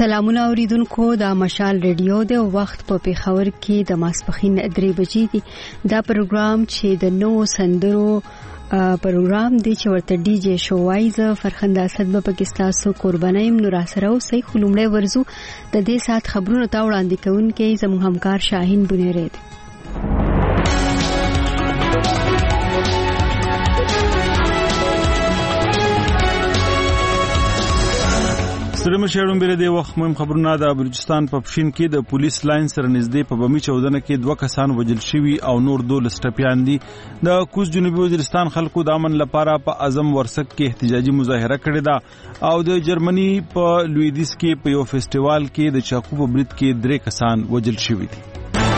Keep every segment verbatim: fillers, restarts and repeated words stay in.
سلامونه اوریدونکو د مشال ریډیو د وخت په پیښور کې د ماسپخین درې بجې دي. دا پروګرام چې د نو سندرو پروګرام دی چې ورته ډي جی شوایز فرخنده اسد په پاکستان قربانایم نور سره او سې خلومړی ورزو د دې سات خبرونه تا وړاندې کوونکې زموږ همکار شاهین بنيري دی. سلام شهرون بیر دی وخت مهم خبرونه د بلوچستان په پښین کې د پولیس لاین سره نږدې په بمی چودنه کې دوه کسان وژل شوي او نور دولس ټپیان دي. د کوز جنوبي وزیرستان خلکو د امن لپاره په اعظم ورسک کې احتجاجي مظاهره کړې ده او د جرمني په لویدیس کې په یو فیسټیوال کې د چاقو په برید کې درې کسان وژل شوي دي.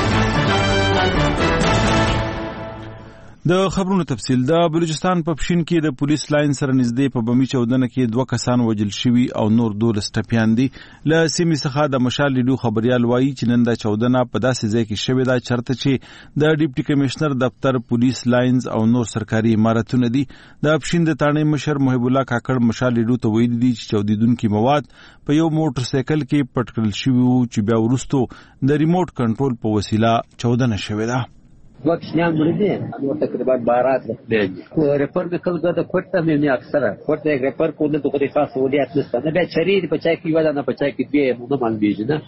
د خبرونو تفصیل د بلوچستان په پښین کې د پولیس لاین سره نږدې په بمی چودنه کې دوه کسان وژل شوي او نور دولس ټپیان دي. له سیمې څخه د مشال ریډیو خبريال وایي چې نن د چودنه په داسې ځای کې شوې ده چرته چې د ډیپټي کمشنر دفتر پولیس لاینز او نور سرکاري عمارتونه دي. د پښین د تانې مشر محب الله کاکړ مشال ریډیو ته ویلي دي چې چودیدونکو مواد په یو موټر سایکل کې پټ کړل شوي وو چې بیا وروسته د ریموټ کنټرول په وسیله چودنه شوې ده. وقت نام بریده و تقریبا بارات رفته رپر بکل گده کورتا میونی اکثره کورتا یک رپر کنده تو خودی خاص سهولیت نسته نه بیا چرید پچای کی ودا نه پچای کی بیه مونږ مان بیجه نه.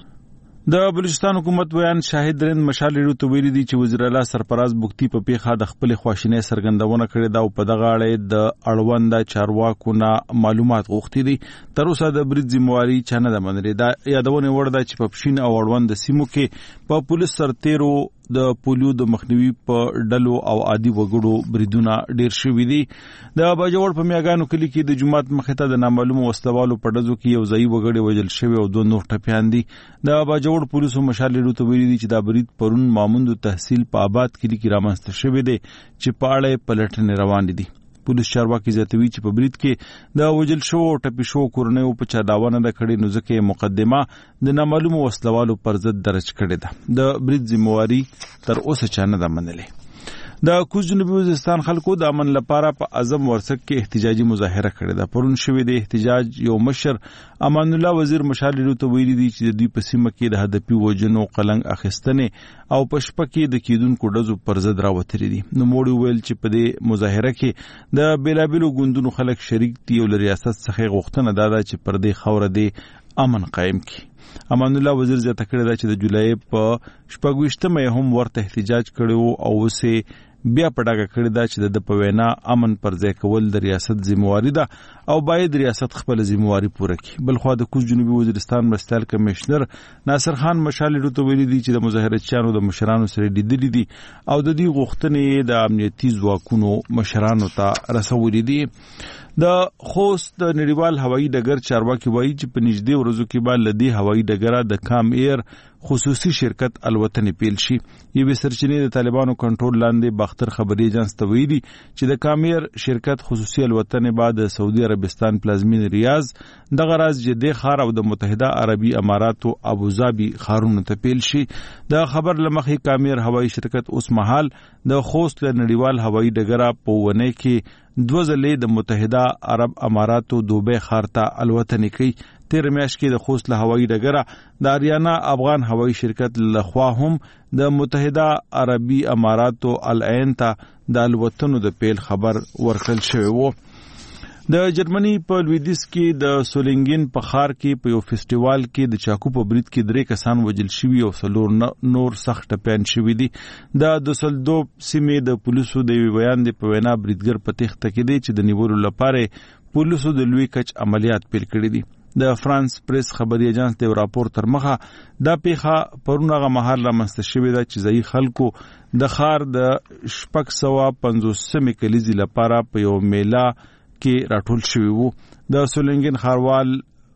د بلوچستان حکومت بیان شاهد رند مشال ریډیو ته ویلي دي چې وزیر اعلی سرفراز بوختي په پیښه د خپل خواشینۍ څرګندونه کړې ده او په دغه اړه د اړوند چارواکو نه معلومات غوښتي دي. تر اوسه د برید ذمہواری چانه ده منلې ده. یادونه وړ ده چې په پښین او اړوند سیمو کې په پولیس سرتیرو د پولیو د مخنیوي په ډلو او عادي وګړو بریدونه ډیر شوي دي. د باجوړ په میاګانو کلی کې د جمعات مخې ته د نامعلومو وسلوالو په ډزو کې یو ځای وګړي وژل شوي او دوه نور ټپیان دي. د باجوړ پولیسو مشال ریډیو ته ویلي دي چې دا برید پرون ماموند تحصیل په آباد کلی کې رامنځته شوی دی چې په اړه پلټنې روانې دي. پولیس چارواکي زیاتوي چې په برید کې د وژل شوو او ټپي شوو کورنیو په چا داونه د کړې نو ځکه مقدمه د نامعلومو وسلوالو پر ضد درج کړې ده. د برید ذمہواری تر اوسه چا نه ده منلې. د کوز جنوبي وزیرستان خلکو د امن لپاره په اعظم ورسک کې احتجاجي مظاهره کړې ده. پرون شوی د احتجاج یو مشر امان الله وزیر مشال ریډیو ته ویلي دي چې د دوی په سیمه کې د هدفي وژنو قلنګ اخیستنې او په شپه کې د کیدونکو ډزو پر ضد راوتري دي. نو موړي ویل چې په دې مظاهره کې د بیلابیلو ګوندونو خلک شریک دي او له ریاست څخه غوښتنه ده چې پر دې خوره دې امن قائم کړي. امان الله وزیر زیاته کړې ده چې د جولای په شپږویشتمه هم ورته احتجاج کړو او وسه بیا پډاګه کړی دا چې د په وینا امن پر ځای کول د ریاست ذمہواری ده او باید ریاست خپل ذمہواری پوره کړي. بلخو د کوز جنوبي وزیرستان مرستیال کمشنر ناصر خان مشال ریډیو ته ویلي دي چې د مظاهرچیانو د مشرانو سره لیدلي دي او د دې غوښتنې د امنیتي ځواکونو مشرانو ته رسولې دي. د خوست د نړیوال هوایي ډګر چارواکي وایي چې په نږدې ورځو کې به له دې هوایي ډګره د کام ایر خصوصي شرکت الوتنې پیل شي. یوې سرچینې د طالبانو کنټرول لاندې باختر خبري ایجنس ته ویلي چې د کام ایر شرکت خصوصي الوتنې بعد د سعودي عربستان پلازمین ریاض دغه راز جدې ښار او د متحده عربي اماراتو ابوظبي ښارونو ته پیل شي. د خبر لمخې کام ایر هوایي شرکت اوس مهال د خوست له نړیوال هوایي ډګره په ونه کې دوه ځلې د متحده عرب اماراتو دوبه ښار ته الوتنې کوي. تیر میاشت کې د خوست له هوایي ډګره د اریانا افغان هوایي شرکت لخوا هم د متحده عربي اماراتو العین ته د الوتنو د پیل خبر ورکړل شوی وو. د جرمني په لویدیس کې د سولینګن په ښار کې په یو فیسټیوال کې د چاقو په برید کې درې کسان وژل شوي او څلور نور سخت ټپیان شوي دي. د دوسلدورف سیمې د پولیسو د یو بیان د په وینا بریدګر په تخته کې دی چې د نیولو لپاره پولیسو د لوی کچ عملیات پیل کړي دي. د فرانس پریس خبري ایجنس د راپور تر مخه دا پیښه پرونغه مهال رامنځته شوې ده چې ځای خلکو د ښار د شپږ سوه پنځوسمې کلیزې لپاره په یو میله کې راټول شوی وو. د سولینګن ښاروال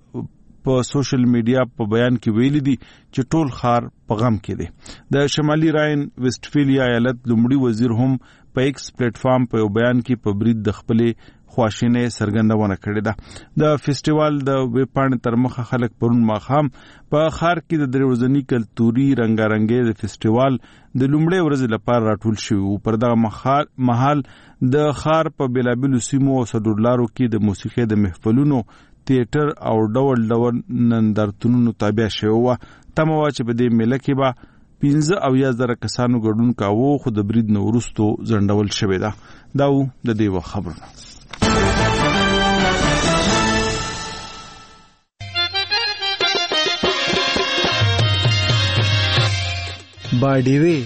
په سوشل میډیا په بیان کې ویلي دي چې ټول ښار په غم کې دی. د شمالي راین ویسټفیلیا ایالت لومړي وزیر هم په ایکس پلیټ فارم په یو بیان کې په برید د خپلې خواشینۍ څرګندونه کړې ده. د فیسټیوال د ویب پاڼې تر مخه خلک پرون ماښام په ښار کې د درې ورځني کلتوري رنګارنګۍ د فیسټیوال د لومړۍ ورځې لپاره راټول شوي وو. پر دغه مهال د ښار په بیلابیلو سیمو او سدورلارو کې د موسیقۍ د محفلونو تیاتر او ډول ډول نندارتونونو تابع شوی و. تمه وه چې په دې میله کې به پنځه اویا زره کسانو ګډون کاوه، خو د برید نه وروستو ځنډول شوې ده. دا و د دې وخت خبرونه. باډیوي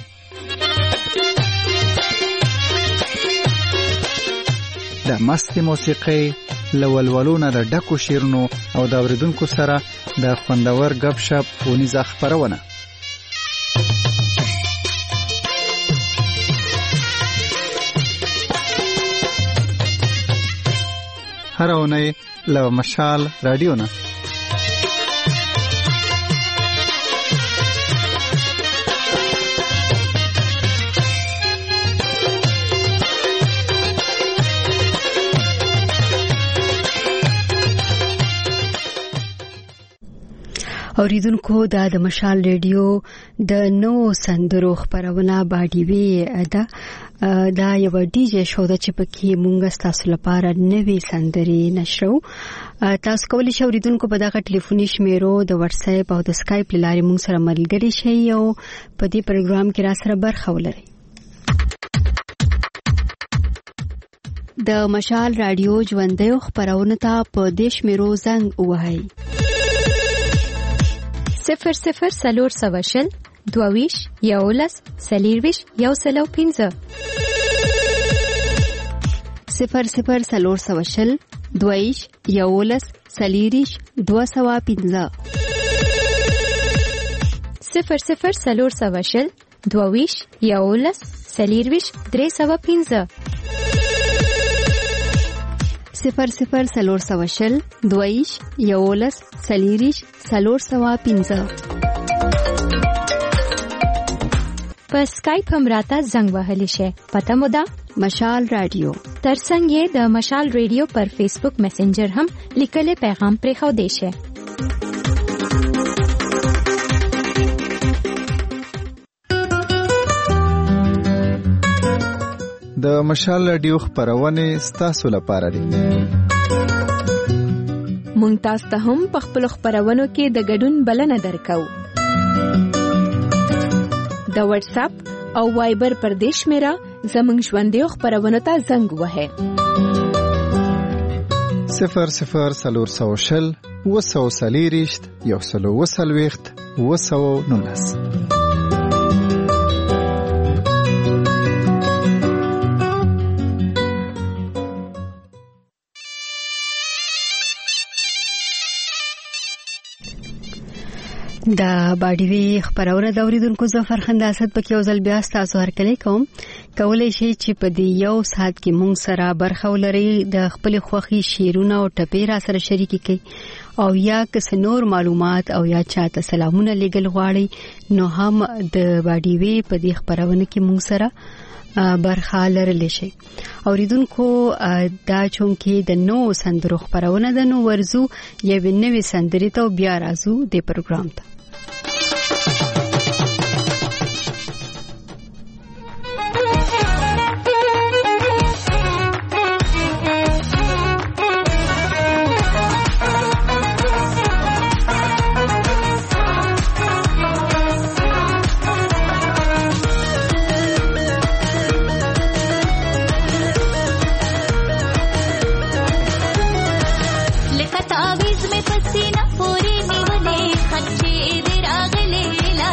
د مستي موسیقي لولولونه د ډکو شیرونو او د اوریدونکو سره د خوندور غب شپ ونیزه خبرونه. هر اونۍ له مشال رادیو نه اوریدونکو دا د مشال ریډیو د نو سندرو خبرونه باډیوي ده. دا یو ډي جی شو ده چې پکې مونږ تاسو لپاره نوې سندرې نشرو. تاسو کولی شئ اوریدونکو په دغه ټلیفوني شمیرو د واتس اپ او د اسکایپ لارې مونږ سره ملګري شئ او په دې پروګرام کې را سره برخه ولرئ. د مشال رادیو ژوندۍ خبرونه ته په دې شمیرو زنګ ووهئ: صفر صفر سلور سوشل دوویش یولس سلیرویش یو سلو پینزه صفر صفر سلور سوشل دوویش یولس سلیریش دو سوا پینزه صفر صفر سلور سوشل دوویش یولس سلیرویش درې سوا پینزه صفر صفر سلور سوشل دویش یولس سلیریش سلور سوا پینزه. په اسکایپ هم راته زنګ وهلی شي. پته مو ده مشال رادیو. ترڅنګ یې د مشال ریډیو پر فیسبوک میسنجر هم لیکلي پیغام پرې خو دی شي. د مشال رادیو خبرونه ستاسو لپاره دي. مونږ تاسو ته هم په خپل خبرونو کې د ګډون بلنه درکو. د واتس اپ او وایبر پر دیش میرا زمنګ ژوندۍ خبرونه ته زنګ وهه. صفر صفر سلور سوشل وسو سلیریشت یو سلو وسلويخت وسو نونس. دا باډیوي خبرونه د اوریدونکو ظفر خنداسد پکې او ځل بیا تاسو هرکلی کوم. کولای شي چې په دې یو ساعت کې مونږ سره برخه ولري، د خپل خوخي شیرونه او ټپې را سره شریک کړي او یا کس نور معلومات او یا چاته سلامونه لګل غواړي نو هم د باډیوي په دې خبرونه کې مونږ سره برخه لرلی شي. اوریدونکو دا چونکې د نو سندرو خبرونه د نو ورزو یو نوې سندرې ته بیا راځو د پروګرام ته. तावीज में पसीना पूरी निवले खच्चे दे रागले ला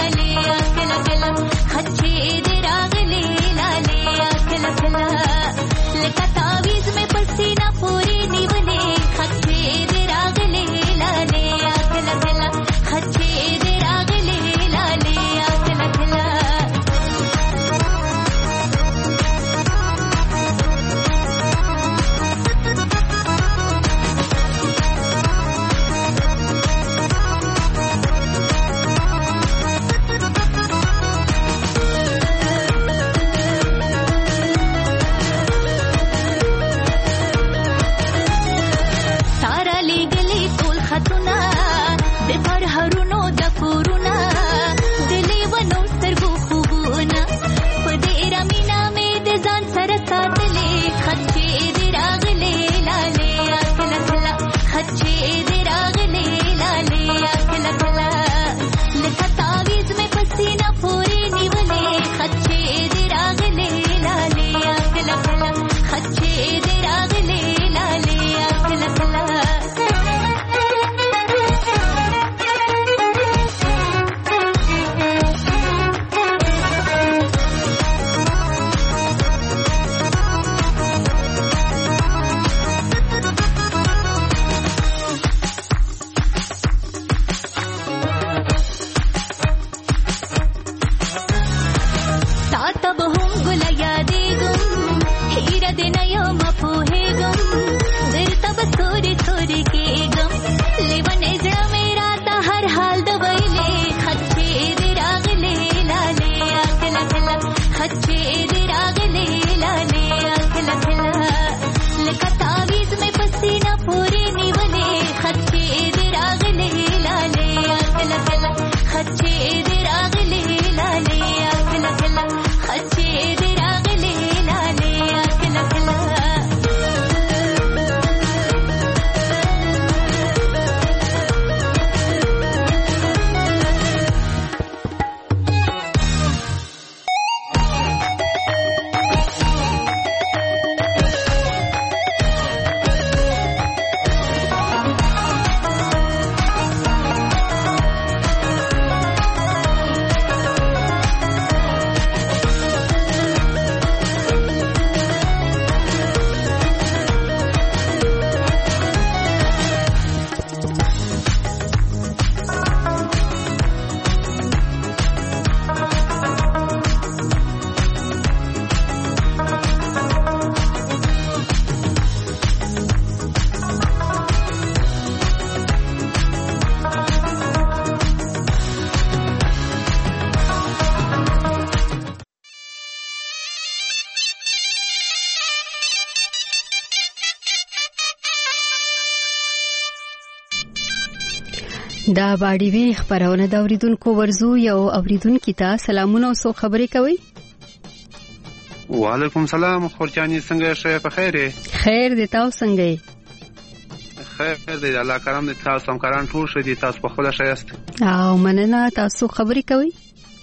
دا باډي وی خبرونه د اوریدونکو ورزو یو اوریدونکو ته سلامونه او سو خبرې کوي. وعلیکم سلام خورجانی څنګه شه په خیر خیر دې تاسو څنګه یې؟ خیر دې الله کرم دې تاسو هم کاران ټول شه دې تاسو په خپل شایست او مننه تاسو خبرې کوي.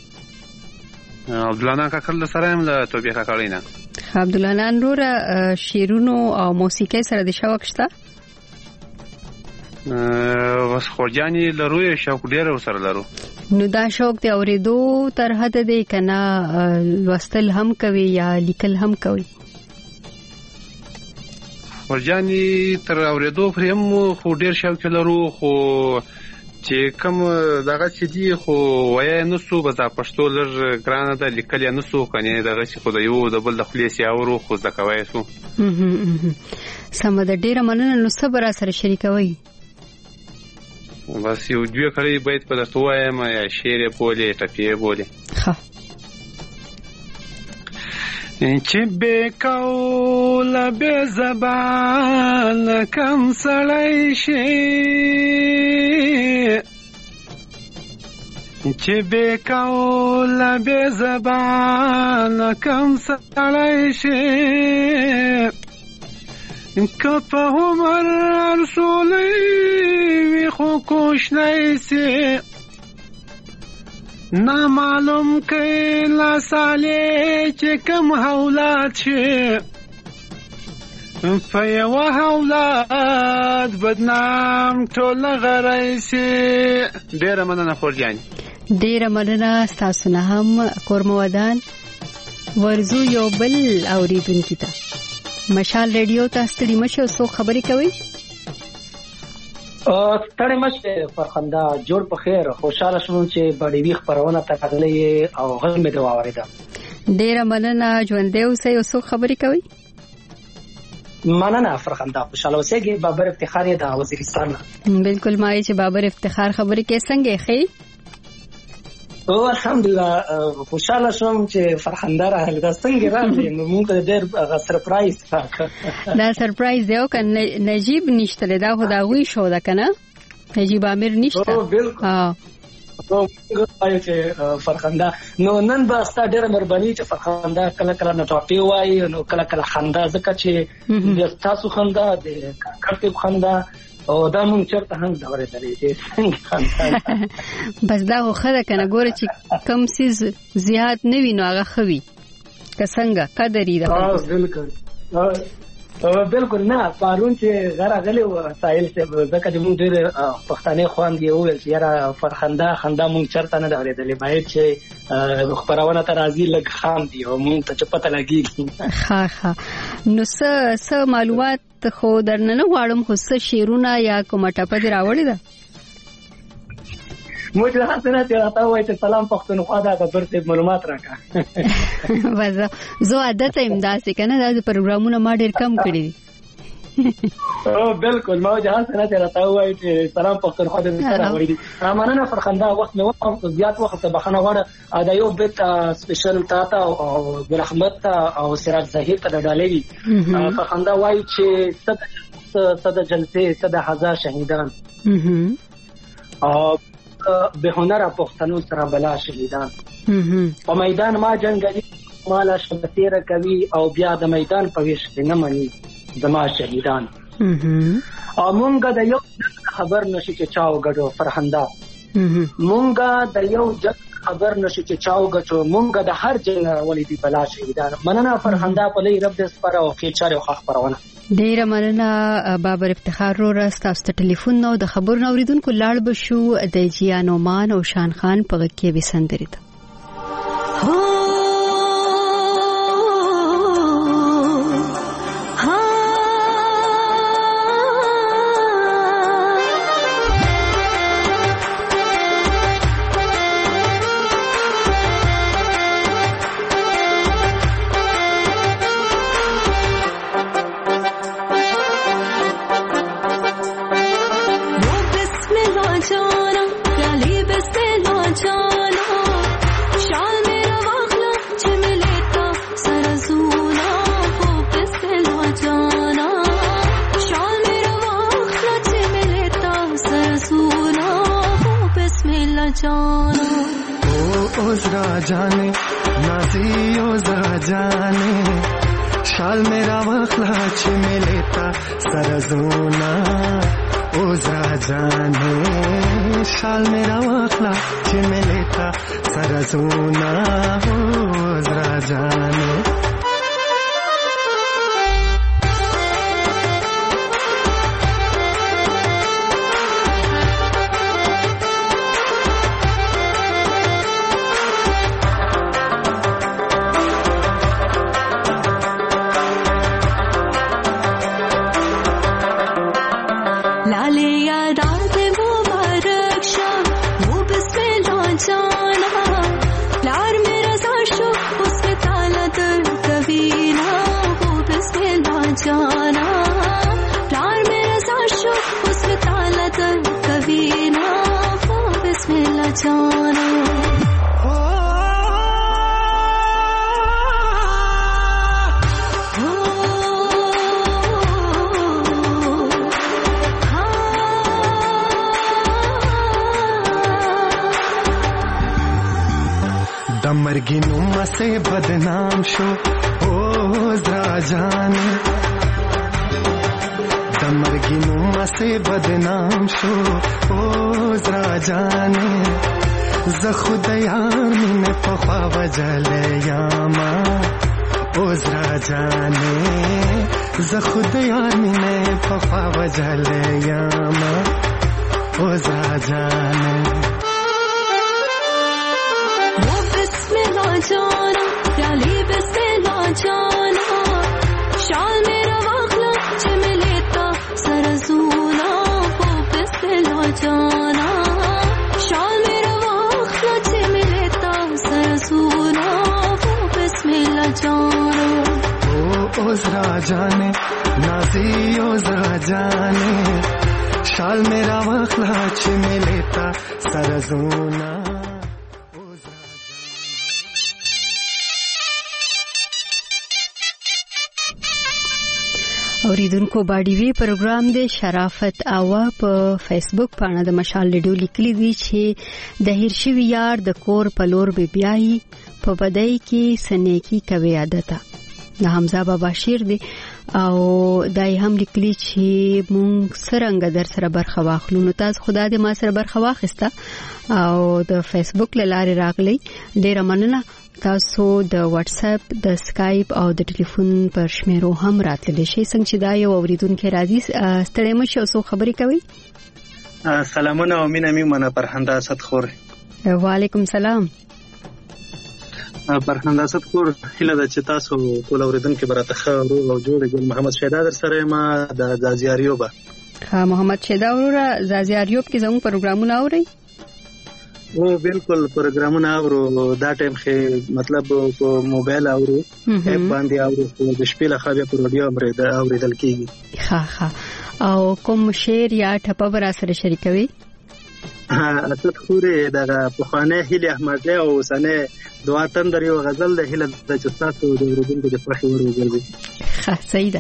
عبد الله کاکل سره هم له توبې کاکلینا عبد الله نور شیرونو او موسیقي سره د شوق شته وس خورجانی لروي شوق ډیر سره لرو. نو دا شوق ته اوریدو تر حد دی کنه لوستل هم کوي یا لیکل هم کوي؟ خورجانی تر اوریدو پریم خو ډیر شوق لرو خو چې کوم دغه چې دی خو وای نه سو بزا پښتو لږ ګرانه ده لیکل نه سو کنه دغه چې خو د یو د بل د خلیص یاورو خو ځکوي سو سم د ډیره مننه. نو صبر سره شریکوي بس یو دوی کړي بیت په دستو وایم یا شعر بوله ټپی بوله ها چې به کول به زبان کم سړی شي چې به کول به زبان کم سړی شي کپه عمر رسولی وی خو کوش نیسی نا معلوم کئی لا سالی چه کم حولات شی فیو حولات بدنام ټول غریسی. ډیر مننه خورجانی. ډیر مننه تاسو نه هم کورمودان ورزو یو بل اوریدونکو ته مشال ریډیو ته ستړي مشه سو خبرې کوي. ستړي مشه فرخنده جوړ په خیر خوشاله شوم چې باډي وی خبرونه تکړلې او غږ مې دا واوریدا. ډیر مننه ژوند دی اوسه یو سو خبرې کوي. مننه فرخنده خوشاله اوسېږي. بابر افتخار د وزیرستان. بالکل مای چې بابر افتخار خبرې کې څنګه خې؟ او الحمدلله خوشاله شوم چې فرخنده راغله. دا څنګه راغلی؟ نو موږ ډېر سرپرایز راکړ. دا سرپرایز دی او کنه نجیب نشته دا خو دا وی شو دا کنه نجیب امیر نشته. او بالکل ها نو موږ چې فرخنده نو نن به ستاسو ډېر مهرباني چې فرخنده کله کله نه ټاپي وای نو کله کله خندا ځکه چې د تاسو خندا د کارتیب خندا او دا مونږ چرته هم دا ورته لري بس دا خو خره کنه ګوره چې کم سیز زیات نه وینو هغه خوي که څنګه قدرې ده. بالکل بالکل نه پارون چې غره غلې و سایل څه ځکه چې مونږ ډېر پښتانه خوان دی او چې یاره فرخنده خندا مونږ چرته نه دا ورته لري باید چې خبرونه ته راځي لګ خام دی او مونږ ته پته لګي. ها ها نو څه څه معلومات خو درنه غواړم خو څه شیرونه یا کومه ټپه دی راوړی ده؟ موږ له حسنه ته راته وای چې سلام پښتونخوا دا خبر ته معلومات راکا. وځه زه عادت ایم داسې کنه دا پروګرامونه ما ډیر کم کړی دي. او بالکل ما جهان سره ته راته وای چې سلام پښتونخوا دې سره وای دي. امانه فرخنده وخت نو زیات وخت ته بخنه غواړه دا یو بیت سپیشل تا ته او رحمت او سراج زهیر ته ډالې وي. فرخنده وای چې صد صد جلسه صد هزار شهیدان او به هنر پښتنو سره بلا شهیدان په میدان ما جنگلی مالا شمتیر کوي او بیا د میدان په ویش نه مني زما شهیدان. او مونږه د یو خبر نشي چې چاو غړو فرخنده مونږه د یو خبر نشي چې چاو غچو مونږه د هر جنگ ولیدي بلا شهیدان. مننه فرخنده په لې رب دې سپاره او فیچر او خبرونه. ډیره مننه بابر افتخار رو راست تاسو ټلیفون نو د خبر نو اوریدونکو لاړ بشو د جیانو مان او شان خان په کې به سندري ده. जाना प्याली बिस्ते ना जाना शान मेरा जरा जाने नाजी ओ जरा जाने शाल मेरा वाखला छिमे लेता सरजूना ओ जरा जाने शाल मेरा वाखला छिमे लेता सरजूना ओ जरा जाने दमरगी नुमा से बदनाम शो ओ जरा जाने दमरगी नुमा से बदनाम शो ओ जरा जाने ز خدایان مینه په خوا وجلې یاما او زرا جانې ز خدایان مینه په خوا وجلې یاما او زرا جانې वो बिस्मिल्लाह जाना प्याली बिस्मिल्लाह जाना शाल मेरा वाखला छिमे लेता सरजूना वो बिस्मिल्लाह जाना शाल मेरा वाखला छिमे लेता सरजूना वो बिस्मिल्लाह जाना ओ ओ जरा जाने नाजी ओ जरा जाने शाल मेरा वाखला छिमे लेता सरजूना اوریدونکو باډیوي پروګرام د شرافت اوا په فیسبوک باندې د مشال ریډیو لیکلي دي چې د هیرشوی یار د کور په لور به بیاي په بدای کې سنېکی کوي عادت د حمزه بابا شیر دی او دای هم لیکلي چې مونږ سرنګ در سره برخه واخلو نو تاسو خدای دې ما سره برخه واخیسته او د فیسبوک لاره راغلی ډیره مننه تاسو د واتس اپ د اسکایپ او د ټلیفون پر شمیرو هم راتللی شي څنګه چې دا یو اوریدونکو راځي ستړی مشه اوسو خبرې کوي سلامونه او مینه می منه پرهنده اسد خور وعلیکم سلام پرهنده اسد خور هله د چې تاسو ټول اوریدونکو برته خبرو او جوړ ګل محمد شیدا در سره ما د زازیاریوبه ها محمد شیدا وروره زازیاریوب کې زموږ پروګرامونه اوري او بالکل پروګرامونه اورو دا ټایم خې مطلب په موبایل اورو اپ باندې اورو د شپې له خبره پر رادیو اوریدل کیږي ها ها او کوم شعر یا ټپه برا سره شریکوي اسد خوري دا په خانه هیله احمدله او سنه دعا تندر یو غزل د هیله د چستاتو د اوریدونکو د فرخي ورغلي ها سیده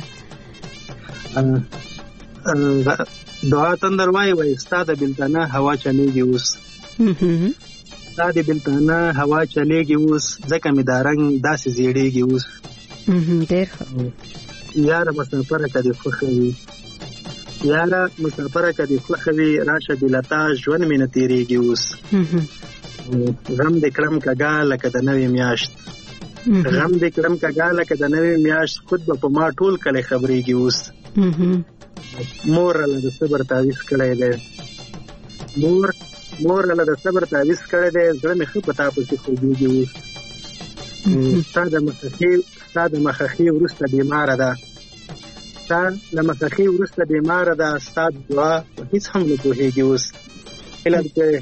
دعا تندر وای وای استاد بلتانه هوا چلیږي اوس دا د بلتانه هوا چلیږي اوس ځکه می دارنګ داسې زیړېږي اوس ډېر یاره مسافره کدي خوښوي یاره مسافره کدي خوښوي راشه بلتا ژوند مې نه تیریږي اوس غم دې کړم کګا لکه د نوې میاشت غم دې کړم کګا لکه د نوې میاشت خود به په ما ټول کله خبرېږي اوس مور له د صبر تعویض کړی دی مور مور له د صبر تعویض کړی دی زړه مې ښه پتا پسې خوږېږي اوس ستا د مخخي ستا د مخخي وروسته بیماره ده ستا د مخخي وروسته بیماره ده ستا دعا هیڅ هم نه پوهېږي اوس ډېر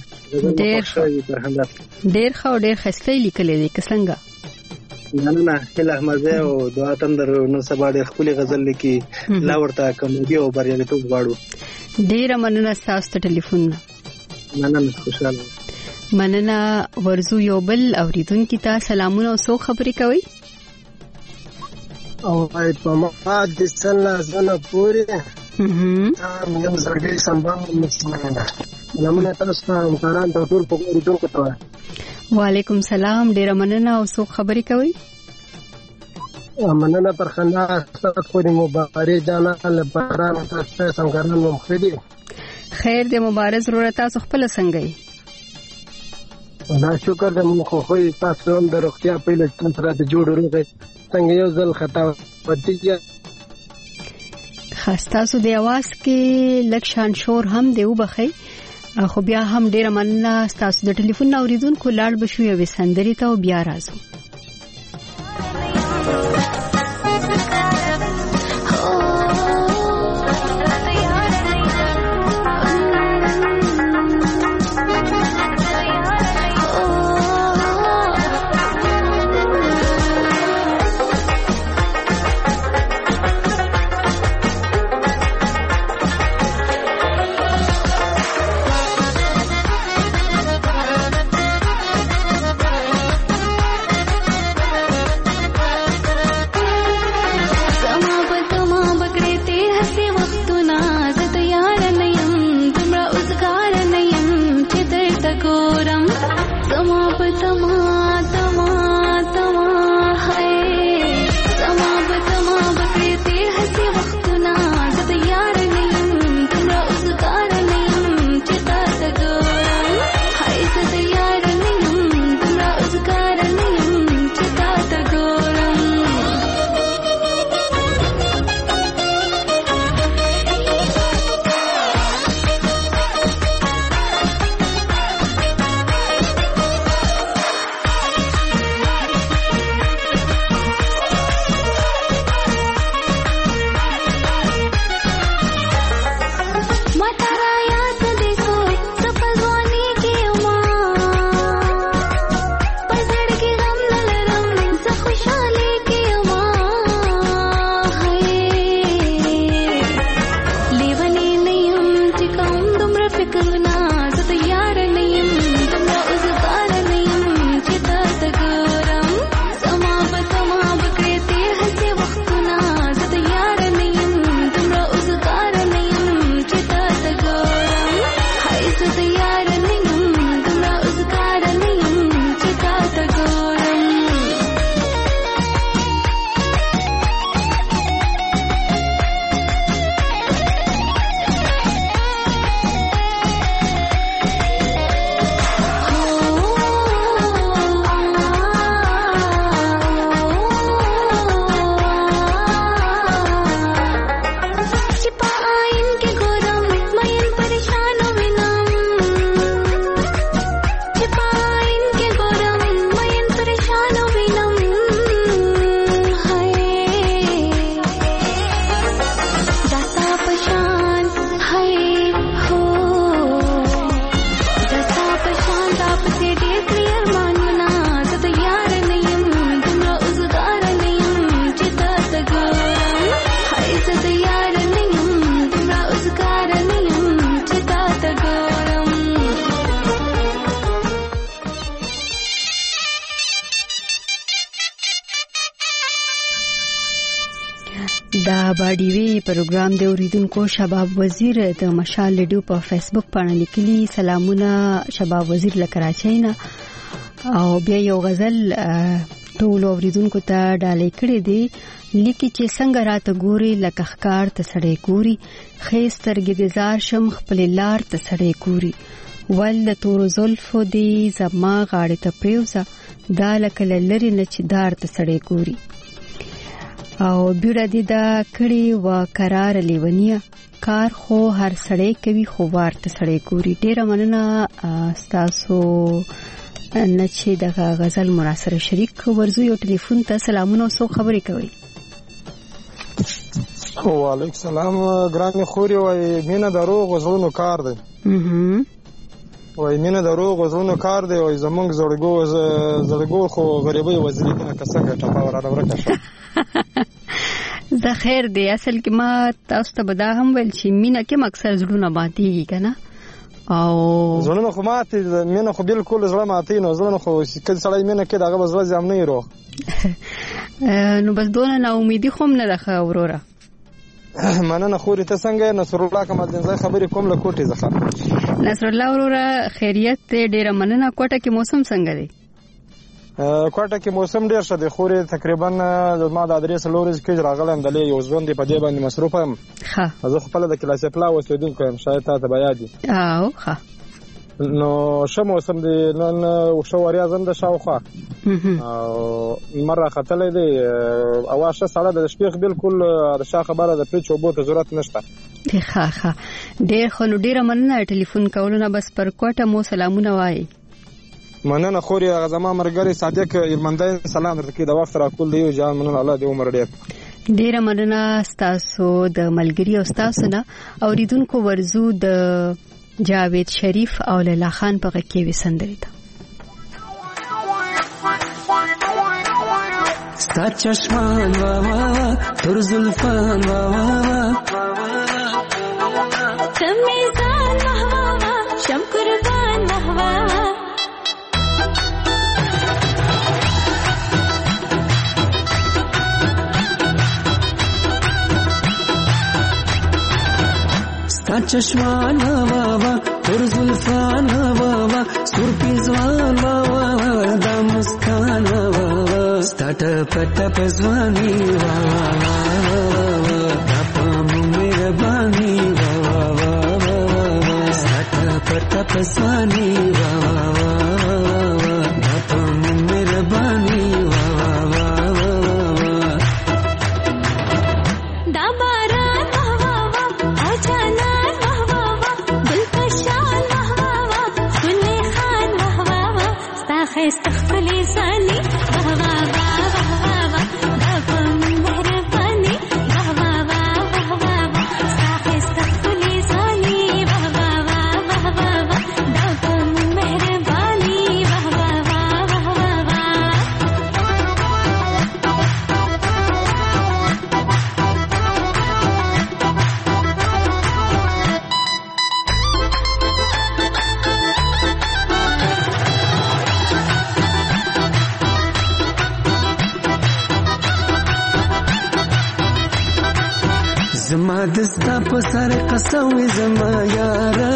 ډېر ښه او ډېر ښایسته یې لیکلی دی که څنګه مننه هیله احمدزی او دعا تندر نن سبا ډېر ښکلي غزل لیکي لا ورته کامیابي او بریالیتوب غواړو ډېره مننه ستاسو ته ټلیفون نه مننه خوشحاله مننه ورزو یو بل اوریدونکي ته سلامونه او څو خبرې کوي او په ما د سنه زنه پورې هم یو زړګي سمبال مسلمانانه نمونه تاسو ته مقران ته ټول په اوریدونکو ته وعلیکم سلام، ډیره مننه. او څوک خبرې کوي؟ مننه پر خندا ستاسو خوري مبارک جانا لباران تاسو څنګه نن مخدي خیر دې مبارک ضرورت. تاسو خپل څنګه یې؟ دا شکر دې مو خو خو تاسو هم د روغتیا په لټ سره د جوړ روغه څنګه یو ځل خطا ودیږي. خاصتاسو د आवाज کې لک شان شور هم دی وبخي، خو بیا هم ډیره مننه. تاسو د ټلیفون اوریدونکو لاړ بشو یو سندري ته او بیا راځو. دا باډیوي پروګرام د اوریدونکو شباب وزیر د مشال لیډو په فیسبوک باندې لیکلي. سلامونه شباب وزیر له کراچۍ نه. او بیا یو غزل ټول اوریدونکو ته ډالې کړې دي، لیکي چې څنګه راته ګوري لکه ښکار ته سړی ګوري، خېسترګې د زار شم خپل لار ته سړی ګوري، ول د تور زلفو دی زما غاړه ته پریوزه، دا لکه لری نه چې دار ته سړی ګوري. او بیړه دې دا کړي و قرار لیونیا، کار خو هر سړی کوي خو ورته سړی ګوري. ډیره مننه تاسو نه چې دغه غزل مراسره شریک ورزو. یو ټلیفون ته سلامونه او څو خبرې کوي. وعلیکم السلام. ګران خوري وای مینه دروغ وزړونو کار دی. وای مینه دروغ وزړونو کار دی. وای زمونږ زړګو زړګو خو غریبي وزري کنه کسنګ ټپا وراره ورکه شو. زه خیر دی. اصل کې ما تاسو ته بدا هم ویل چې مینه کې مکسر زړونه ماتيږي کنه، او زړونه خو ماتي، مینه خو بالکل زړه ماتي نه، زړونه خو کله سړی مینه کې دغه بزړه ځم نه یرو. نو بس دونه نا امیدي خو نه راخه وروره. مننه خوري ته څنګه نصر الله کمال دین زای خبرې کوم له کوټې ځخه. نصر الله وروره خیریت ډیره مننه. کوټه کې موسم څنګه دی؟ کوټه کې موسم ډیر ښه دی. خو تقریبا ما د ادرس لورز کې راغلم د یو ځوند په دې باندې مصروف یم. ښه زه خپل د کلاسې پلا اوسیدونکو یم. شاید تاسو بیا دي. او ښه نو ښه موسم دی. نن شو وریا زنده شاوخوا او مره خطلې دی. اوا ښه ساړه د شپې بالکل د شا خبره د پېچ او بوت ضرورت نشته. ښه ښه ډیر خو نو ډیره مننه ټلیفون کولونه. بس پر کوټه مو سلامونه وایي. مننه خوري غزما مرګري صادق یلمندای سلام درته کې د وخت راکول دی. جان مننه الله دې عمر ډیر. ډیره مننه تاسو د ملګری او تاسو نه اوریدونکو ورزو د جاوید شریف او لیلا خان په غږ کې وسندري ده. ستا چشمان وا وا تر زلفان وا وا تمیزان وا وا شم قربان وا وا ستا چشمان وا وا تر زلفان وا وا سر پیزوان وا وا دا مسکان وا وا ستا ټپ ټپ ځواني وا وا دا پام مهرباني وا وا ستا ټپ ټپ ځواني وا وا دا پام مهرباني وا وا دا باران وا وا اچانا وا وا دلکشان وا وا خلی خان وا وا ستا خیست خپلې ځاني وا وا زما دستا په سر قسم زما یاره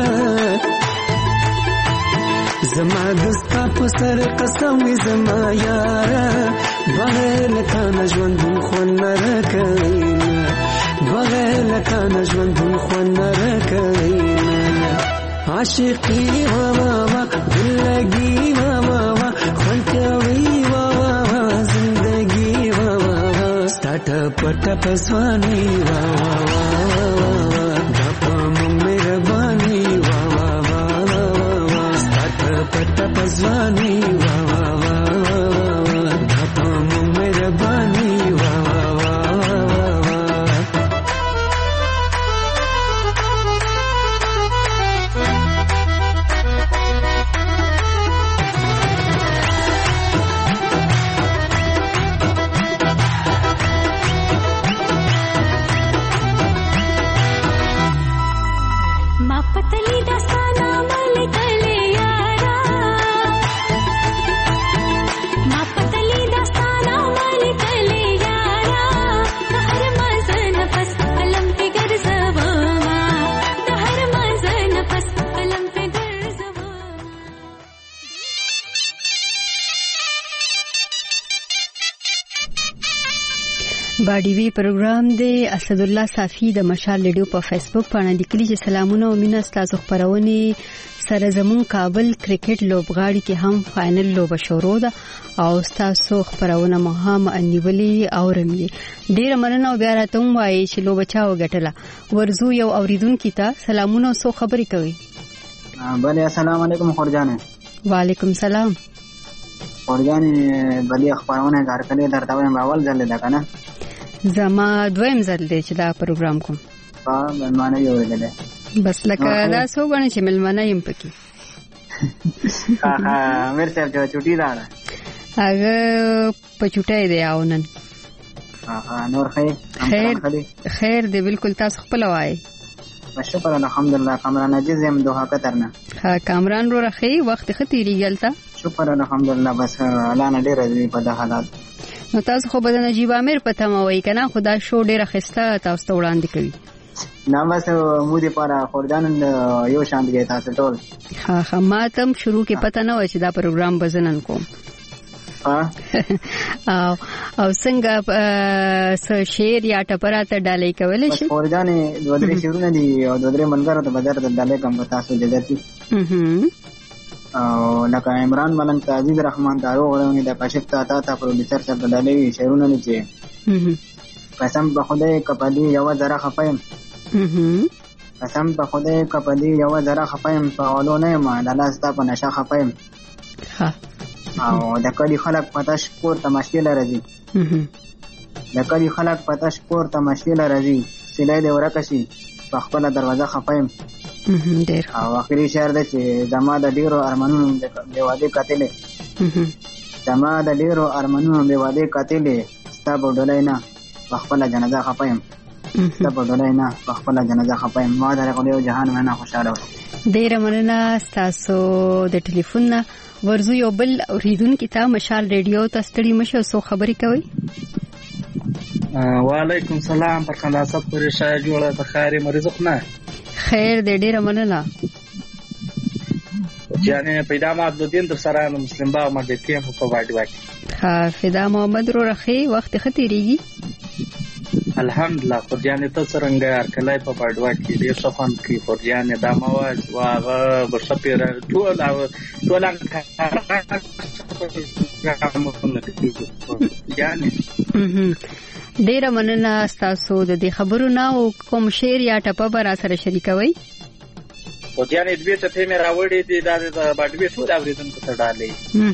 زما دستا په سر قسم زما یاره بغیر لکانه ژوندون خوند نه راکوینه بغیر لکانه ژوندون خوند نه راکوینه عاشقي وا وا وا دلګي وا وا وا خوند کوي وا وا وا زندګي وا وا وا ستا ټپ ټپ ځواني وا وا وا دا پام مهرباني وا وا وا ستا ټپ ټپ ځواني وا وا وا دا پام مهرباني وا وا باډي وی پروګرام دی. اسد الله صافي د مشال ریډیو په فیسبوک باندې لیکلي چې سلامونه او مینه تاسو خبرونه سره زمون کابل کرکټ لوبغاړي کې هم فائنل لوب شروع ده او تاسو خبرونه مهم انیولي او رمي ډیر مننه او بیا راته وایي چې لوب چا وګټله. ورزو یو اوریدونکو ته سلامونه او سو خبري کوي. بله السلام علیکم خورجانه. وعلیکم سلام خورجانه. بلی خبرونه کار کړي درته وایم اول ځل ده کنه زما دویم ځل دی چې دا پروګرام کوم. ها ملمانه یو ورغله بس لکه دا سو غواړي چې ملمانه يم پکې. ها ها مېر صاحب جو چټي راړه هغه په چټای دی او نن. ها ها نور خیر خیر خیر دی بالکل تاسو خپل وای. شکر الحمدلله. کامران عزیز هم دوه کترنه. ها کامران رو رخی وخت خطيري ګلتا. شکر الحمدلله. بس الله نه ډیر دی په د حالات. نو تاسو خو بدن نجیب امیر پته ما وای کنه خدا شو ډیره خسته تاسو ته وړاندې کوي. دا بس مو دې پاره خورجان یو شان دی تاسو ټول. ها ها ما تم شروع کې پته نه و چې دا پروګرام بزنن کوم. ها او او څنګه س شعر یا ټپرا ته ډالې کولې شي؟ خورجان دوه درې شعرونه دي او دوه درې منظر ته بازار ته ډالې کوم تاسو جزاتي. او لکه عمران ملنګ ته عزیز رحمان دارو غوړونی د کاشف تا تا ته پروډوسر ته ډالې شعرونه نه چي. قسم په خدای کپدی یو ذره خفایم. قسم په خدای کپدی یو ذره خفایم په اولونه ما لاله ستا په نشه خفایم. ها او د کلی خلک پتاش کور تماشې لري. د کلی خلک پتاش کور تماشې لري. سلای دی ورکشي په خپل دروازه خفایم. ډیر او اخري شعر د چې زما د ډیرو ارمانونو د واده قاتلې. زما د ډیرو ارمانونو د واده قاتلې ستا په ډولای نه په خپل جنازه خفایم. ستا په ډولای نه په خپل جنازه خفایم. ما د خپل جهان منا خوشاله. ډیر مننه تاسو د ټلیفون نه ورزو یو بل اوریدونکو ته مشال ریډیو ته ستړي مشه سو خبرې کوي. وعلیکم سلام پر خندا سب پرې شای جوړه د خاري مریض نه خیر دې ډیر مننه. یعنی پیدا ما د دین در سره مسلم با ما د ټیم په وایډ وایډ. ها فدا محمد رو رخي وخت ختیریږي. الحمدلله خورجان ته څنګه هر کله په وایډ وایډ کې ډیر صفان کې خورجان د مواز واغه بشپیر ټول ټول یعنی ډیر مننه تاسو د دې خبرو نه او کوم شعر یا ټپه به را سره شریکوي. او ځانې دوی ته په مې راوړې دي دا د باډوي ټول اوریدونکو ته ډالې.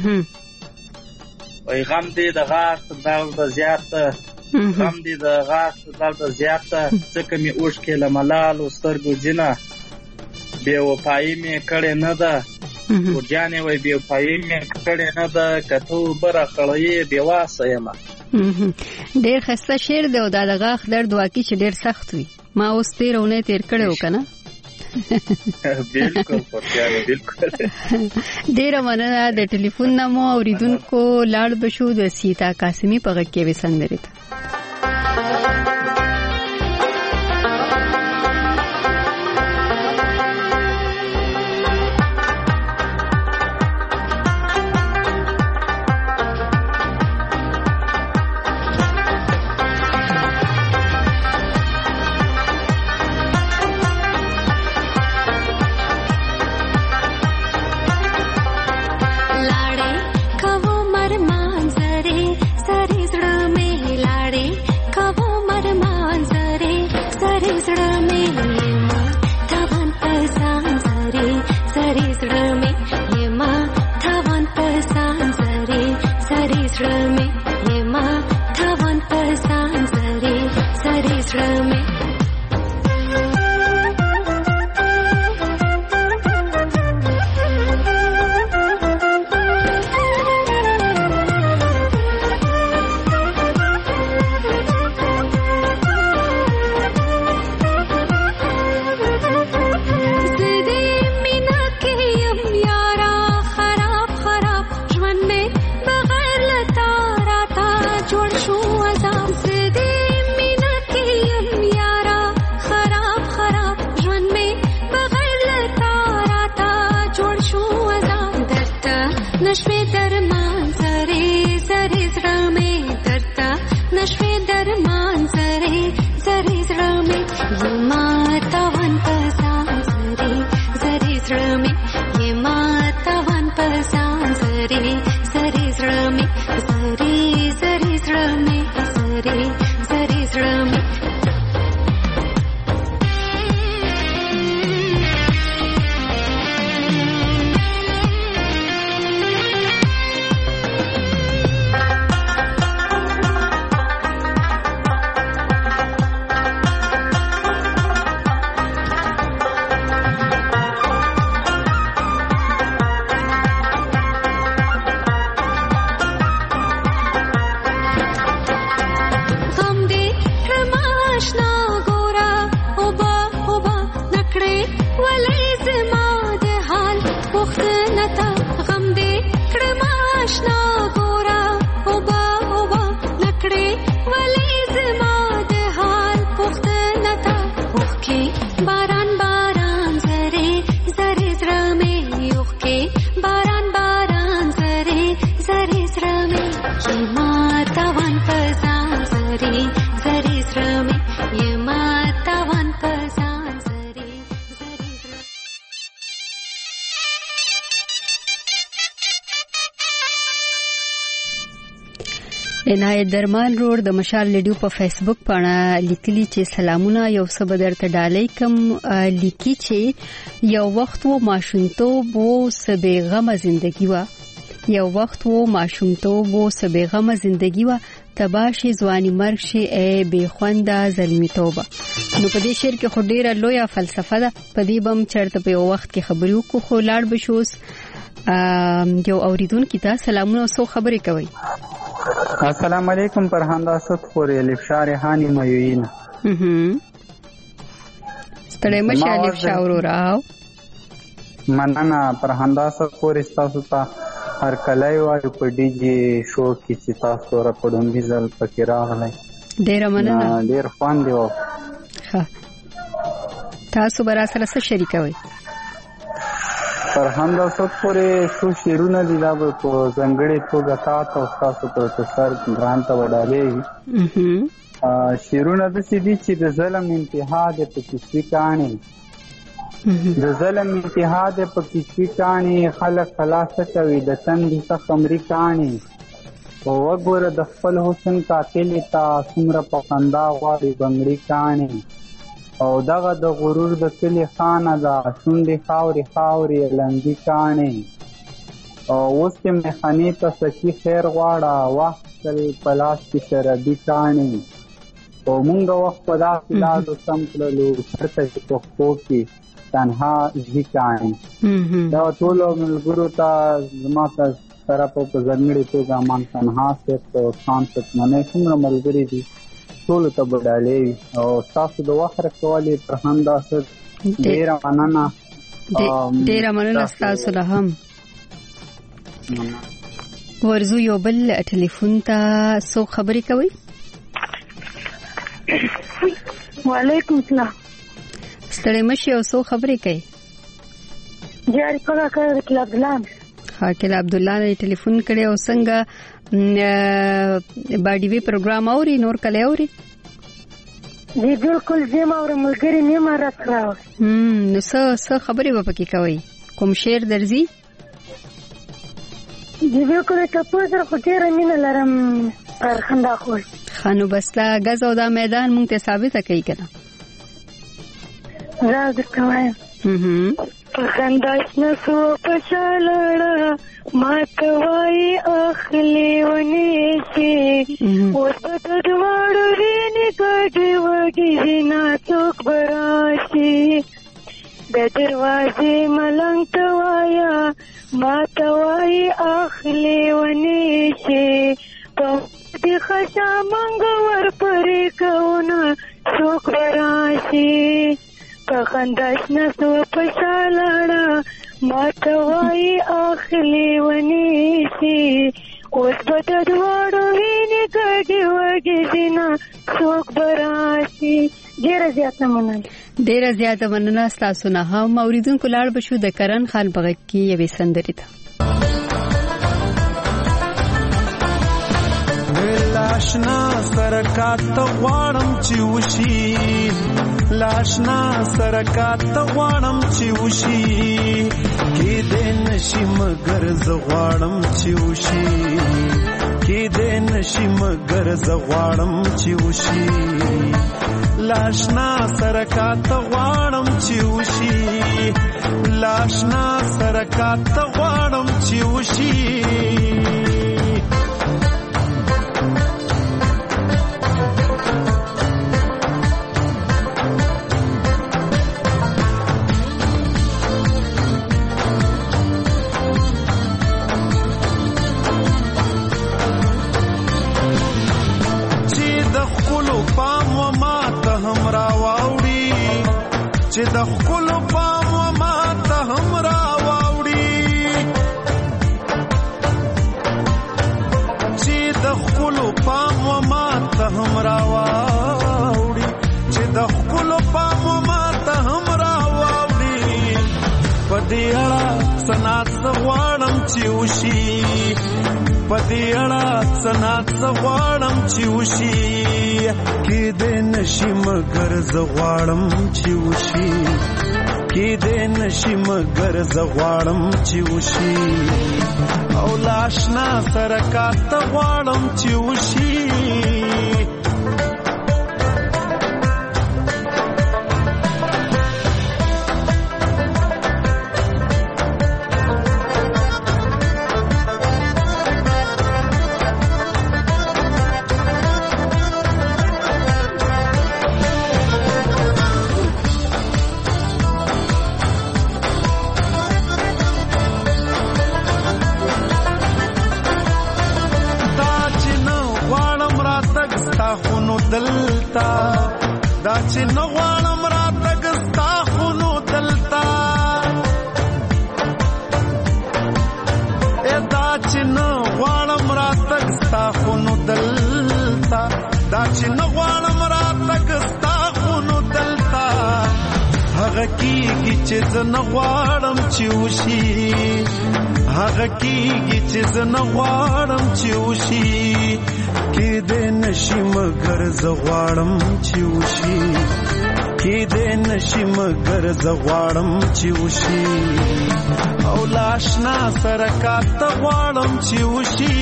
وای غم دې د غاښ د زیات غم دې د غاښ د زیات ځکه مې اوښ کې له ملال او سترګو جنه بې وفایي مې کړې نه ده. او جانې وای بې وفایي مې کړې نه ده که ته بره خړی بې واسه یم. ډیر خسته شعر دی او دا د غاښ درد واقعي چې ډیر سخت وي. ما اوس تیر اونۍ تیر کړی و که نه. بالکل بالکل. ډیره مننه د ټلیفون نه مو اوریدونکو لاړ بشو د سیتا قاسمی په غږ کې وسندري ته. عنایت درمان روډ د مشال لیډیو په فیسبوک باندې لیکلي چې سلامونه یو څه بدر ته ډالۍ کم لیکي چې یو وخت و ماشومتوب و سبېغمه زندگی و یو وخت و ماشومتوب و سبېغمه زندگی و تباشي ځواني مرګ شي ای بے خونده زلمی توبه. نو په دې شعر کې خو ډیره لویه فلسفه ده. په دې بم چرته په یو وخت کې خبرې وکړو خو لاړ بشوس یو اوریدونکو ته سلامونه سو خبرې کوي. السلام علیکم پرهان داست خوري الفشا ریحانی مایوین هم ستړی مشه الفشا ورو مننه پرهان داست خوري تاسو ته هر کله یو په ډي جي شو کې چې تاسو را پډون دي ځل پکې راغلی ډیر مننه ډیر خوان دی او ها تاسو برا سره څه شریکوي پرهان داست خوري شو شیرونه دي دا په ځنګړې توګه تاسو تاسو ته سر ګران ته وډالې شیرونه د سې دي چې د ظلم انتها د پکې کاني د ظلم انتها د پکې کاني خلک خلاص کوي د تندې څخه امریکاني او وګوره د خپل حسن قاتل ته څومره په خندا غواړي بنګړي کاني او دغه د غرور د کلی خانه ده شونډې خاورې خاورې لنګي کاڼې او اوس چې میخانې ته سکي خیر غواړه وخت تل په لاس کې شرابي کاڼې او مونږ وخت په داسې لارو سم کړلو چېرته چې پښتو کې تنها ځي کاڼې دا ټولو ملګرو ته زما سره په ځانګړې توګه امان تنها صاحب او خان ستمنۍ څومره ملګري دي ټول ته بدلې او تاسو د وخت راکولې پرهان داست ډیر مننه ډیر مننه تاسو له هم ورزو یو بل ټلیفون ته سو خبرې کوي. وعلیکم السلام ستړی مشي او سو خبرې کوي. جاری پګه کړه کله عبد الله ها کله عبد الله نے ټلیفون کړي او څنګه باډي وی پروګرام اوري نور کله اوري دی بالکل زما اور ملګری نیمه راځراو هم نو څه څه خبرې به پکې کوي کوم شعر درځي دی بالکل تاسو سره خو ډیر مینه لرم پر خندا خو خانو بسلا غز او دا میدان مونږ ته ثابت کوي کنه راز کوي هم خنداش نسو پشالړه ماتوي اخلي ونيشي اوس په دواړو ویني ګډي وګي نه څوک براشي د دروازې ملنګ توایا ماتوي اخلي ونيشي په دې خشا منګ ور پرې کوونه څوک براشي خنداش نسو پشالړه ماتوي اخلي ونيشي اوس په دواړو ویني ګډي وګي نه څوک براشي. ډیره زیاته مننه ډیره زیاته مننه تاسو نه هم اوریدونکو لاړ بشو د کرن خان بغک کې یوې سندرې ته لاشنا سرکات غواړم چې وشي لاشنا سرکات غواړم چې وشي کې دې نشي مگر ز غواړم چې وشي کې دې نشي مگر ز غواړم چې وشي لاشنا سرکات غواړم چې وشي لاشنا سرکات غواړم چې وشي چې د خپل پام و ما ته هم را واوړي چې د خپل پام و ما ته هم را واوړي چې د خپل پام و ما ته هم را واوړي په دې اړه سنات غواړم چې وشي په دې اړه سنات غواړم چې وشي کې دې نشي مگر ز غواړم چې وشي کې دې دې نشي مگر زه غواړم چې وشي او لاشنا سره کاته غواړم چې وشي دلتا دا چې نه غواړم راتګ ستا خو نو دلتا ای دا چې نه غواړم راتګ ستا خو نو دلتا دا چې نه غواړم راتګ ستا خو نو دلتا هغه کېږي چې زه نه غواړم چې وشي هغه کېږي چې زه نه غواړم چې وشي کې دې نشي مگر زه غواړم چې وشي کې دې نشي مگر زه غواړم چې وشي او لاشنا سره کاته غواړم چې وشي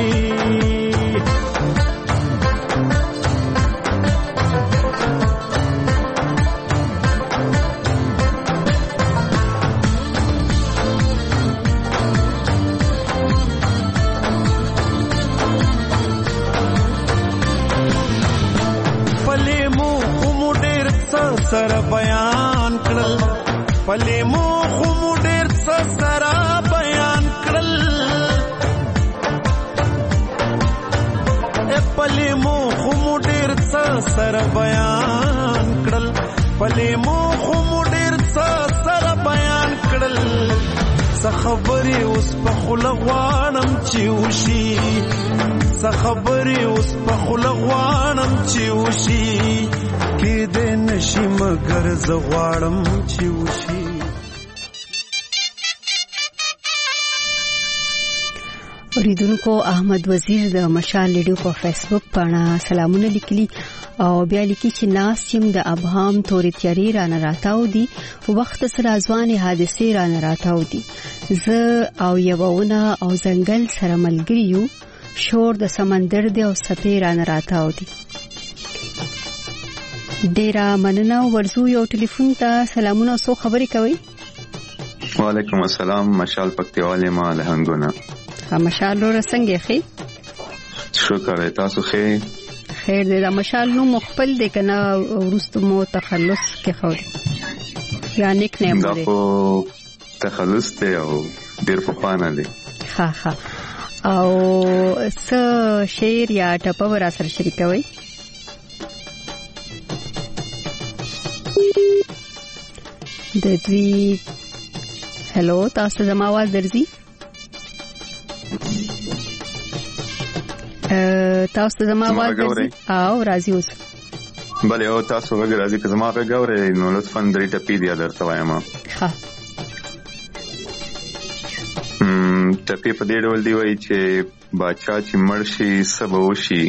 سره بیان کړل پلې مو خو مو ډېر څه سره بیان کړل پلې مو خو مو ډېر څه سره بیان کړل پلې مو خو مو ډېر څه سره بیان کړل څه خبرې اوس په خوله غواړم چې وشي څه خبرې اوس په خوله غواړم چې وشي کې دې نشي مگر زه غواړم چې وشي اوریدونکو احمد وزیر د مشال لیډیو په فیسبوک باندې سلامونه لیکلي او بیا لیکي چې ناس چې د ابهام تورې تیاری را نه راتاو دي وخت سره ځواني حادثه را نه راتاو دي زه او یوونه او ځنګل سره ملګری یو شور د سمندر دی او سپې را نه راتاو دي ډیره مننه ورزو یو ټلیفون ته سلامونه سو خبرې کوي وعلیکم السلام مشال پکتیواله ما لهنګونه ها مشال رو څنګه خې شکر تاسو خې خیر دې دا مشال نو مخبل دې کنه ورستو مو تخلص کې خوري یا نیک نیم دا په تخلص ته او ډیر په پانه دي ها ها او څه شعر یا ټپه ورا سره شریکوي د دوی هلو تاسو زما आवाज درځي تاسو زما आवाज درځي او راځي اوس بله او تاسو وګورئ راځي که زما وګورئ نو لطفاً درې ټپې دی درته وایم ها ټپې په دې ډول دی وایي چې باچا چې مړ شي سب وشي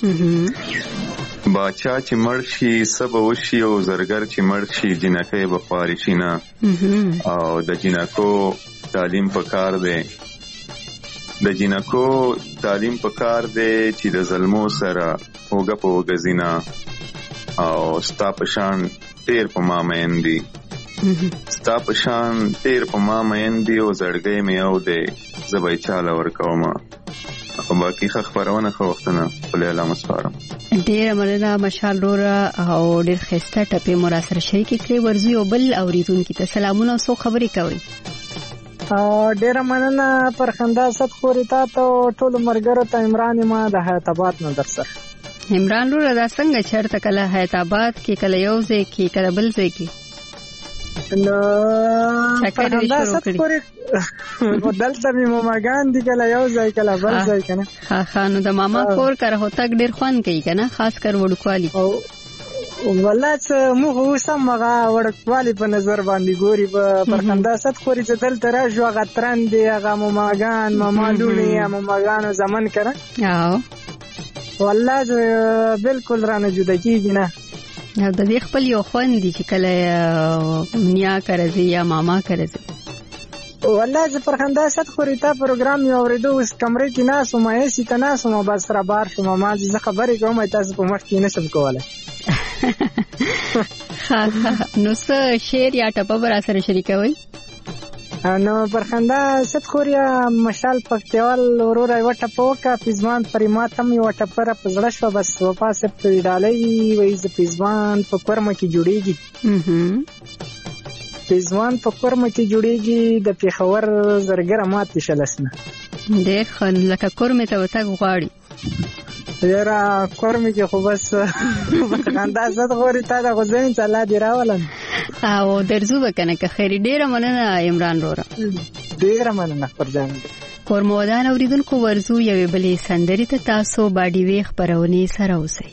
باچا چې مړ شي سب وشي او زرګر چې مړ شي جنکې به خواري شي نه او د جنکو تعلیم پکار دی د جنکو تعلیم پکار دی چې د ظلمو سره هوګه په وګزینا او ستا پشان تیر په ما مین دی ستا پشان تیر په ما مین دی او زړګې مې او دی زبې چاله ورکوم او باقي خبرونه خو وختونه په لاله مسفارم ډیر مننه مشال رورا او ډیر خسته ټپې مو را سره شریک کړې ورزي او بل اوریدونکو ته سلامونه سو خبرې کوي ډیر مننه پر خندا ست خوري تا ته ټول مرګرو ته عمران ما د حیات آباد نه درسه عمران رورا دا څنګه چرته کله حیات آباد کې کله یو ځای کې کله بل ځای کې نو پر خندا ست خوري بدلته می ماماګان دي کله یو ځای کله بل ځای کنه ها ها نو د ماما کور کار هوتک ډیر خوان کوي کنه خاص کر وړکوالي او ولات مو سم مغه وړکوالي په نظر باندې ګوري پر خندا ست خوري چې دل تر جو غترن دی هغه ماماګان ماما لولي ماماګانو زمن کړه او والله بالکل رانه جدا کیږي نه د دې خپل یو خوند دي چې کله نیا کرځي یا ماما کرځي. والله زه پر خندا ست خوري تا پروګرام یو اوریدو اوس کمرې کې ناس او مې سي تناس او بس را بار شو ما زه خبرې کوم تاسو په مخ کې نشم کولای. نو څه شعر یا ټپه برا سره شریکوي؟ نو پر خندا ست خوریا مشال پکتیوال ورور یو ټپه وکا پزمان پریمات هم یو ټپه را پزړه شو بس وفا سپ ډالۍ وای ز پزمان په کورمه کې جوړیږي. پزمان په کورمه کې جوړیږي د پیښور زرګره مات شلسنه ډېر خن لکه کورمه ته وتاګ غواړي یاره کورمه کې خو بس خندا زت غوري تا د غزین تعالی دی راولن او درځو وکنه که خیر ډیره مننه عمران رورا ډیره مننه پرځان کورمودان اوریدونکو ورزو یوې بلې سندري ته تاسو باډي ویخ پرونی سره اوسئ.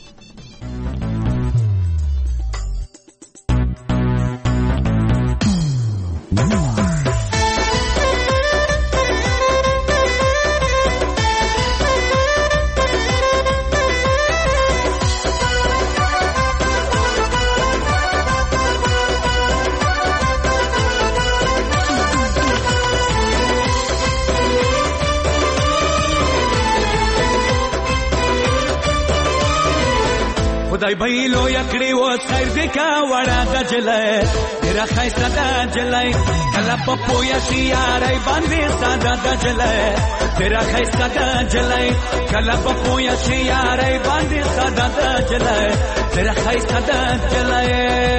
خدای بایلو یکړی و خیر دې کا وړا د جلای تیرا خیسه د جلای کله په پویا شیارای باندې ساده د جلای تیرا خیسه د جلای کله په پویا شیارای باندې ساده د جلای تیرا خیسه د جلای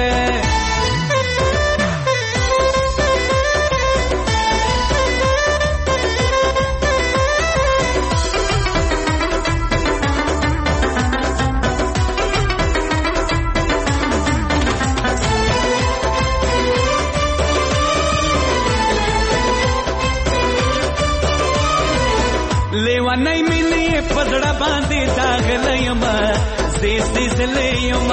لیوانای مینې پزړه باندې داغلېم زیستې زلېم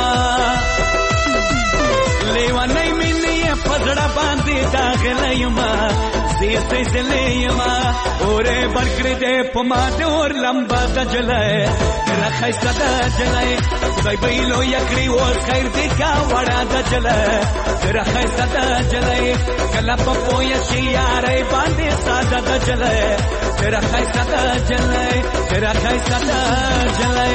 لیوانای مینې پزړه باندې داغلېم زیستې زلېم اورې برګړې دې پما دې اور لمبا د جلای راخای صدا جلای خدای بایلو یکړي و خیر دې کا وړا د جلای راخای صدا جلای کله په پویا شي یارې باندې ساده د جلای تیرا خیسه دا جلای تیرا خیسه دا جلای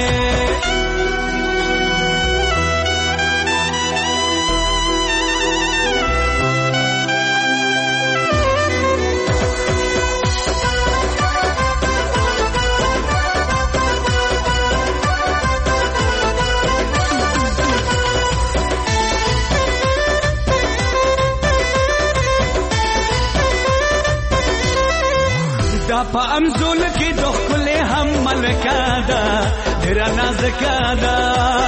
دا په امزول کې د خپل هم ملکا ده ډېر نازکا ده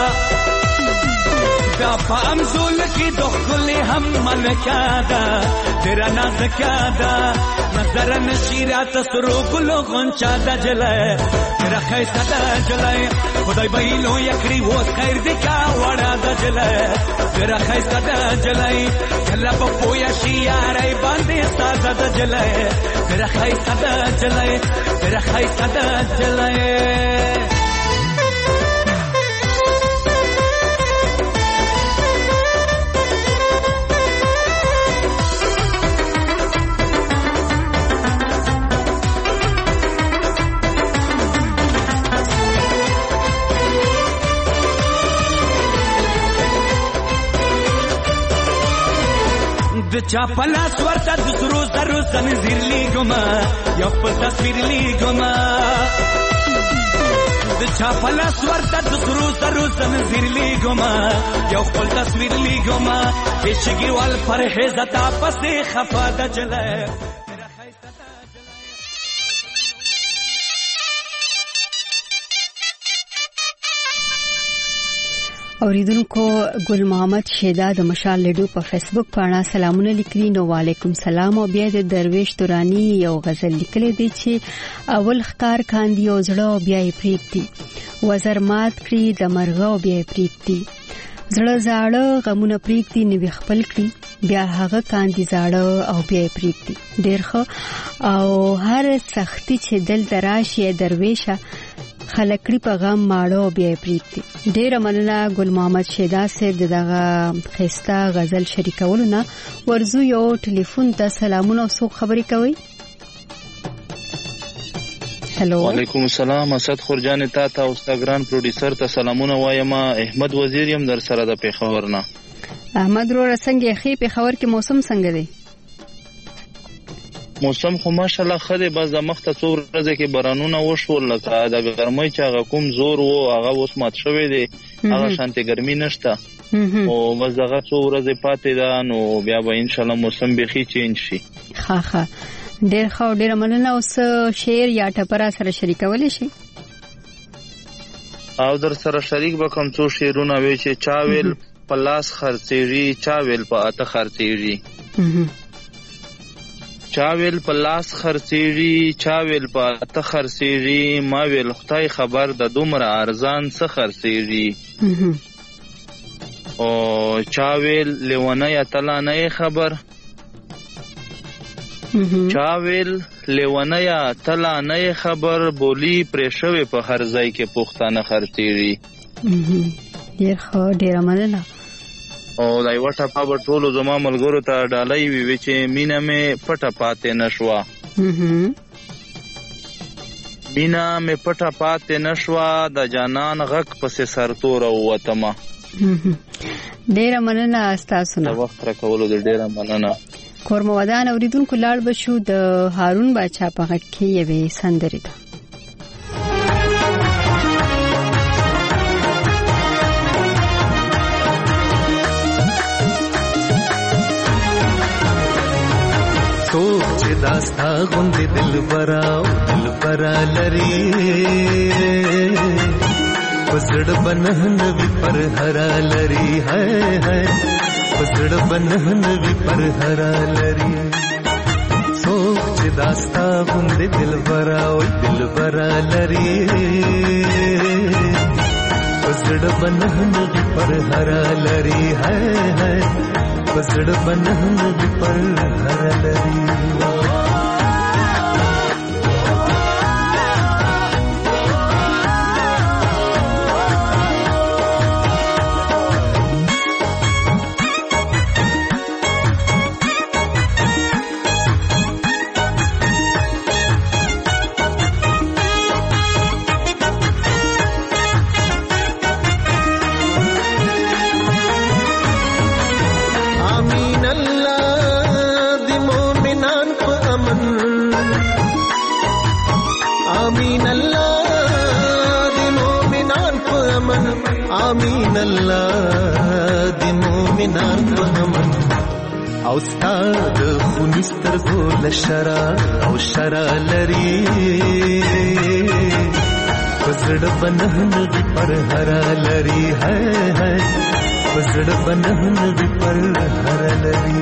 دا په امزول کې د خپل هم ملکا ده ډېر نازکا ده نظر نشیرات سرو ګل غونچا ده جلای ډېر خیسه ده جلای خدای بایلو یکړي و خیر دې کا وړا ده جلای ډېر خیسه ده جلای کله په پویا شي یارې باندې ساده ده جلای ډېر خیسه ده جلای ډېر خیسه ده جلای د چا پلاس ورته د سرو زرو زنځیر لیکما یو خپل تصویر لیکما د چا پلاس ورته د سرو زرو زنځیر لیکما یو خپل تصویر لیکما هیڅګي وال پرهیز تا پسې خفا د چلای اوریدونکو ګل محمد شیدا د مشال لیډو په فیسبوک باندې سلامونه لیکلي نو وعلیکم سلام او بیا د درویش تورانی یو غزل لیکلی دی چې اول ښکار کاندي او زړه بیا یې پریږدي وزر مات کړي د مرغه او بیا یې پریږدي زړه زاړه غمونه پریږدي نو خپل کړي بیا هغه کاندي زاړه او بیا یې پریږدي ډېر ښه او هر سختي چې دل دراشي درویشه خلکړي په غم ماړو بیا پریږدي. ډیره مننه ګل محمد شیدا صاحب دغه خسته غزل شریکولونه. ورزو یو ټلیفون ته سلامونه او څوک خبرې کوي؟ هلو وعلیکم السلام. اسد خورجان تا ته او استاګران پروډوسر ته سلامونه وایم. احمد وزیر يم در سره د پیښور نه. احمد رو رسنګ خې پیښور کې موسم څنګه دی؟ موسم خو ماشاءالله خدای بس د مخ ته څو ورځې کې بارانونه وشول لکه د ګرمۍ چې هغه کوم زور وو هغه اوس مات شوی دی هغه شانتي ګرمي نشته او بس هغه څو ورځې پاتې ده نو بیا به ان شاء الله موسم بيخي چینج شي. ها ها ډېر ښه ډېر مننه. اوس شعر یا ټپره سره شریکولی شي؟ او در سره شریک به کوم څو شعرونه وي چې چاویل په لاس خرڅېږي چاویل په اته خرڅېږي چاویل په لاس خرڅېږي چاویل په اته خرڅېږي ما ویل خدای خبر د دومره ارزان څه خرڅېږي او چاویل لیونه یا تلا نه خبر چاویل لیونه یا تلا نه خبر بولی پرېښوي په هر ځای کې پښتانه خرڅېږي. ډېر ښه ډېره مننه. او دا یو ټپه به ټولو زما ملګرو ته ډالۍ وي چې مینه مې پټه پاتې نشوه مینه مې پټه پاتې نشوه د جانان غږ پسې سرتوره ووتمه. ډېره مننه ستاسو نه. د وخت راکولو د ډېره مننه. کور مو ودان اوریدونکو لاړ بشو د هارون باچا په غږ کې یوې سندرې ده. څوک چې داستا غوندې دلبره او دلبره لري په زړه به نه نوي پر هره لري هی هی په زړه به نه نوي پر هره لري څوک چې داستا غوندې دلبره او دلبره لري په زړه به نه نوي پر هره لري هی هی په زړه به نه نوي پر هره لري. آمین الله د مومنان په امن او ستاد خونستر ګل شرا او شرا لري پسړ بنهن دی پر هر لري ہے ہے پسړ بنهن دی پر هر لري.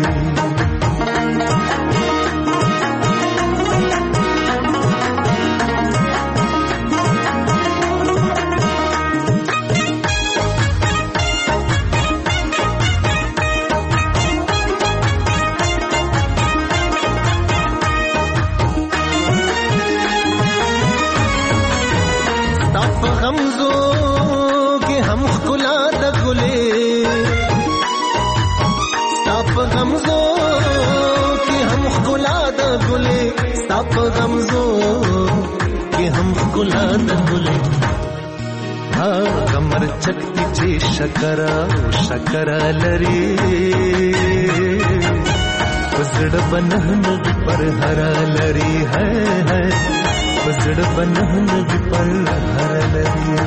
په غمزو کې هم ښکلا د ګلې ها غمر چکتی چې شکر او شکر لري پسړ بنهن پر هر لري ہے ہے پسړ بنهن پر هر لري.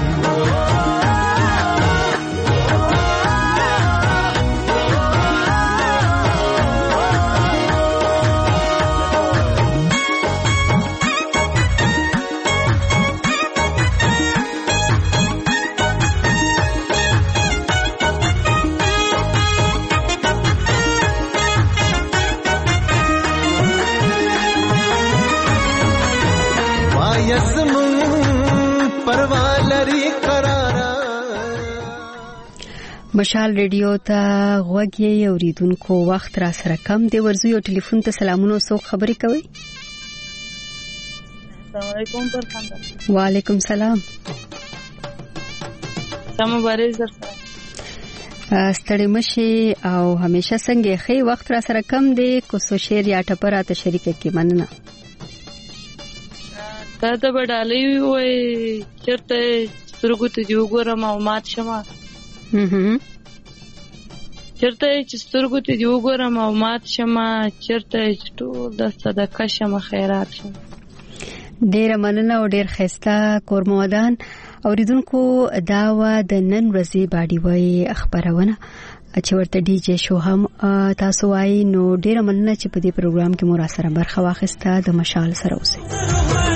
مشال ریډیو ته غوږی اوریدونکو وخت را سره کم دی. ورزو یو ټلیفون ته سلامونه څوک خبرې کوي؟ السلام علیکم پر خندا. وعلیکم سلام. سم مبارک در سره. ستړي مشي او همیشه څنګه خې وخت را سره کم دی کو سو شیر یا ټپراته شریک کی مننه. دا ته بدالې وای چرته سترګو ته جو ګورم او مات شمه. هم چرته چې سترګو ته جو ګورم او مات شمه چرته ټول د صدقه شمه خیرات شمه. ډیر مننه او ډیر خسته کورمودان اوریدونکو دا و د نن ورځې باډي وای خبرونه چې ورته ډي جی شو هم تاسو وای نو ډیر مننه چې په دې پروګرام کې مو را سره برخه واخیسته. د مشال سره اوسئ.